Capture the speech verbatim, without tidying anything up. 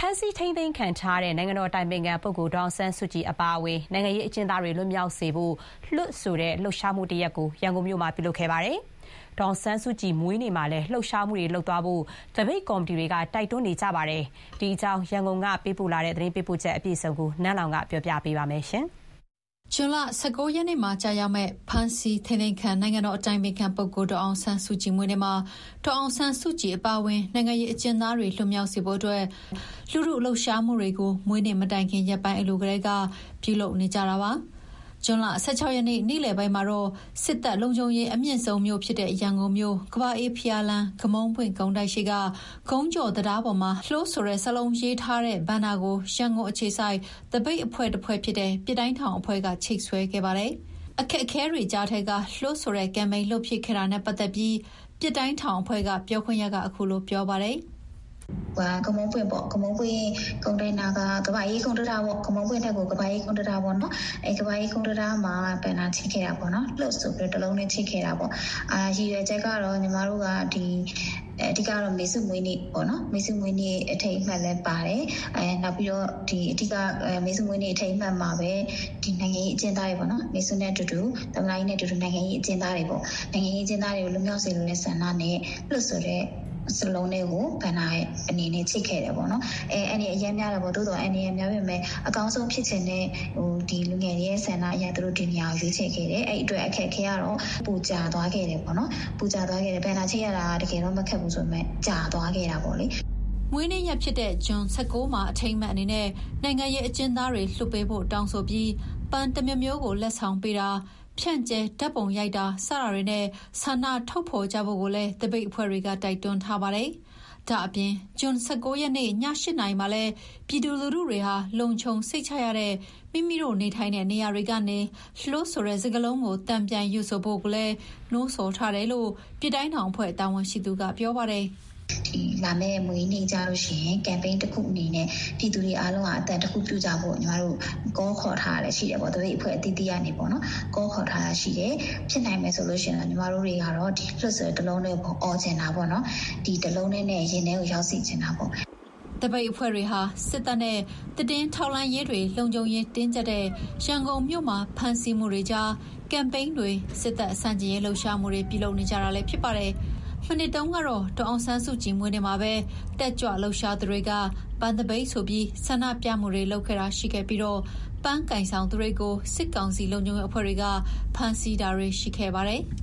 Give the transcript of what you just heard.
န်းဆီးထိန်းသိမ်းခံထားတဲ့နိုင်ငံတော်တိုင်ပင်ခံပုဂ္ဂိုလ်ဒေါ်အောင်ဆန်းစုကြည်အပါအဝင်နိုင်ငံရေးအကျဉ်းသားတွေလွတ်မြောက်စေဖို့လွတ်ဆိုတဲ့လှုပ်ရှားမှုတစ်ရပ်ကိုရန်ကုန်မြို့မှာပြုလုပ်ခဲ့ပါတယ်။ဒေါ်အောင်ဆန်းစုကြည်မွေးနေ့မှာလည်းလှုပ်ရှားမှုတွေလုပ်သွားဖို့တပိတ်ကော်မတီတွေကတိုက်တွန်းနေကြပါတယ်။ဒီအကြောင်းရန်ကုန်ကပေးပို့လာတဲ့သတင်းပေးပို့ချက်အပြည့်အစုံကိုနန်းလောင်ကပြောပြပေးပါမယ်။ဇွန်လ၁၉ရက်နေ့မှာကြာရောက်မဲ့ဖမ်းဆီးထိန်းသိမ်းခံနိုင်ငံတော်အတိုင်ပင်ခံပုဂ္ဂိုလ်ဒေါ်အောင်ဆန်းစုကြည်မွေးနေ့မှာဒေါ်အောင်ဆန်းစုကြည်အပါအဝင်နိုင်ငံရေးအကျဉ်းသားတွေလွတ်မြောက်စေဖို့အတွက်လူထုလှုပ်ရှားမှုတွေကိုမွေးနေ့မတိုင်ခင်ရက်ပိုင်းအလိုကလေးကပြုလုပ်နေကြတာပါ။ဇွန်လ၁၆ရက်နေ့နေ့လယ်ပိုင်းမှာတော့စစ်တပ်လုံခြုံရေးအမြင့်ဆုံးမြို့ဖြစ်တဲ့ရန်ကုန်မြို့ကမ္ဘာအေးဖျားလန်းကမုံပွင့်ကုန်းတိုက်ရှိကကုန်းကျော်တရားပေါ်မှာလှိုးဆိုတဲ့စလုံးရေးထားတဲ့ဘန်နာကိုရန်ကုန်အခြေစိုက်တပိတ်အဖွဲ့တစ်ဖွဲ့ဖြစ်တဲ့ပြည်တိုင်းထောင်အဖွဲ့ကချိတ်ဆွဲခဲ့ပါတယ်။အခက်အခဲတွေကြားထဲကလှိုးဆိုတဲ့ကမ်ပိန်းလှုပ်ဖြစ်ခဲ့တာနဲ့ပတ်သက်ပြီးပြည်တိုင်းထောင်အဖွဲ့ကပြောခွင့်ရကအခုလိုပြောပါတယ်။ว่ากระมงပွင့်ပေါ့กระมงပွင့်ကုန်းတိုင်းနာကကဘာကြီးကုန်းတရားပေါ့ကระมงပွင့်တက်ကိုကဘာကြီးကုန်းတရားပေါ့နော်အဲကဘာကြီးကုန်းတရားမှာပန်နာချိခဲ့တာပေါ့နော်လှုပ်ဆိုပြီးတလုံးနဲ့ချိခဲ့တာပေါ့အာရည်ရွယ်ချက်ကတော့ညီမတို့ကဒီအဓိကတော့မေစုမွေးနေ့ပေါ့နော်မေစုမွေးနေ့အထိတ်အမှတ်လည်းပါတယ်အဲနောက်ပြီးတော့ဒီအဓိကမေစုမွေးနေ့အထိတ်အမှတ်မှာပဲဒီနိုင်ငံရေးအကျဉ်းသားတွေပေါ့နော်မေစုနဲ့အတူတူသမလာကြီးနဲ့အတူတူနိုင်ငံရေးအကျဉ်းသားတွေပေါ့နိုင်ငံရေးအကျဉ်းသားတွေကိုလွတ်မြောက်စေလို့တဲ့ဆန္ဒနဲ့လှုပ်ဆိုတဲ့စလုံးလေးကိုဗန်နာရဲ့အနေနဲ့ချိတ်ခဲ့တယ်ပေါ့နော်အဲအဲ့ဒီအရင်များတယ်ပေါ့တိုးတော့အနေနဲ့များပြင်မဲ့အကောင်းဆုံးဖြစ်ချင်တဲ့ဟိုဒီလူငယ်တွေရဲ့ဆန္ဒအရာသူတို့ဒီနေရာကိုရွေးချယ်ခဲ့တယ်အဲ့အတွက်အခက်ခဲကတော့ပူကြသွားခဲ့တယ်ပေါ့နော်ပူကြသွားခဲ့တယ်ဗန်နာချိတ်ရတာတကယ်တော့မခက်ဘူးဆိုပေမဲ့ကြာသွားခဲ့တာပေါ့လေမွေးနေ့ရက်ဖြစ်တဲ့ဇွန်၁၉မှာအထိမ်းအမှတ်အနေနဲ့နိုင်ငံရေးအကျဉ်းသားတွေလွှတ်ပေးဖို့တောင်းဆိုပြီးပန်တမျိုးမျိုးကိုလက်ဆောင်ပေးတာဖြန့်ကျဲဓာတ်ပုံရိုက်တာစတာတွေနဲ့ဆန္ဒထုတ်ဖော်ကြဖို့ကိုလည်းတပိတ်အဖွဲ့တွေကတိုက်တွန်းထားပါတယ်။ဒါအပြင်ဇွန်၁၉ရက်နေ့ည၈နာရီမှာလည်းပြည်သူလူထုတွေဟာလုံခြုံစိတ်ချရတဲ့မိမိတို့နေထိုင်တဲ့နေရာတွေကနေလှိုးဆိုတဲ့စကလုံးကိုတံပြန်ယူဆိုဖို့ကလည်းနှိုးဆော်ထားတယ်လို့ပြည်တိုင်းထောင်အဖွဲ့တာဝန်ရှိသူကပြောပါတယ်။ဒီလာမယ့်မွေးနေ့ကြလို့ရှိရင်ကမ်ပိန်းတစ်ခုအနေနဲ့ပြည်သူတွေအားလုံးကအတန်တစ်ခုပြုကြဖို့ညီမတို့ကောခေါ်ထားရရှိတယ်ပေါ့တပိတ်အဖွဲ့အသီးသီးကနေပေါ့နော်ကောခေါ်ထားရရှိတယ်ဖြစ်နိုင်မယ်ဆိုလို့ရှိရင်ညီမတို့တွေကတော့ဒီလွတ်ဆွဲတစ်လုံးလေးပေါ့အော်ချင်တာပေါ့နော်ဒီတစ်လုံးလေးနဲ့ရင်ထဲကိုရောက်စီချင်တာပေါ့တပိတ်အဖွဲ့တွေဟာစစ်တပ်နဲ့တည်င်းထောက်လှမ်းရေးတွေလုံခြုံရေးတင်းကျပ်တဲ့ရန်ကုန်မြို့မှာဖမ်းဆီးမှုတွေကြားကမ်ပိန်းတွေစစ်တပ်အစံကျင်ရေးလှုပ်ရှားမှုတွေပြုလုပ်နေကြတာလည်းဖြစ်ပါတယ်မနေ့တုန်းကတော့ဒေါ်အောင်ဆန်းစုကြည်မွေးနေ့မှာပဲတက်ကြွလှုပ်ရှားသူတွေကပန်းတပိတ်ဆိုပြီးဆန္ဒပြမှုတွေလုပ်ခဲ့တာရှိခဲ့ပြီးတော့ပန်းကင်ဆောင်သူတွေကိုစစ်ကောင်စီလုံခြုံရေးအဖွဲ့တွေကဖမ်းဆီးတာတွေရှိခဲ့ပါတယ်။